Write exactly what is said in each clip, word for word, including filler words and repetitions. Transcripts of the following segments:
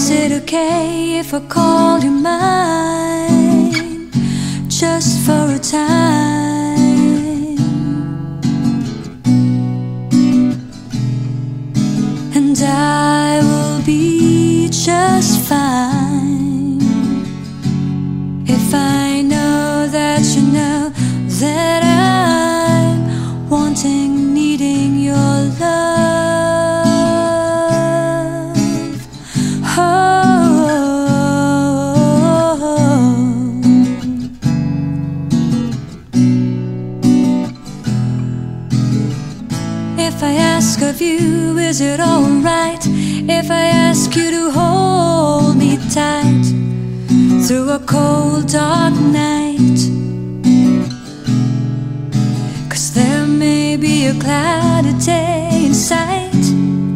Is it okay if I call you mine, just for a time? And I will be just fine if I know that you know that I'm wanting, needing your love. Oh, if I ask of you, is it alright if I ask you to hold me tight through a cold dark night? 'Cause there may be a cloudy day in sight,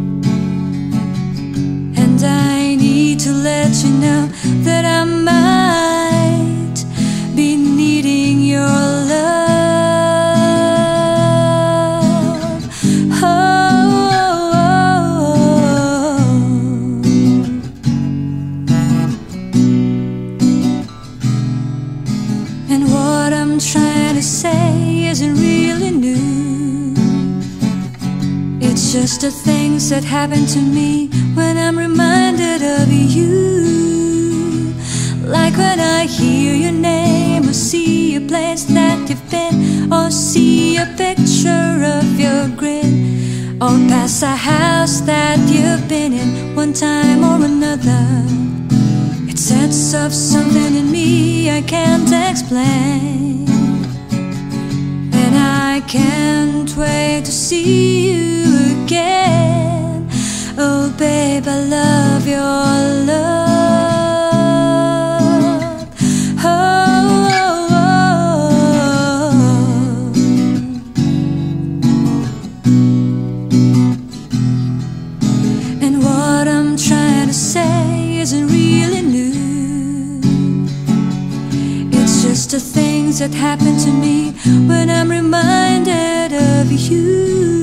and I need to let you know that I might be needing your love. And what I'm trying to say isn't really new. It's just the things that happen to me when I'm reminded of you. Like when I hear your name, or see a place that you've been, or see a picture of your grin, or pass a house that you've been in one time or another. It sets off something in me I can't explain, and I can't wait to see you again. Oh babe, I love your love. Oh, oh, oh. And what I'm trying to say isn't really new. It's just the things that happen to me when I'm reminded of you.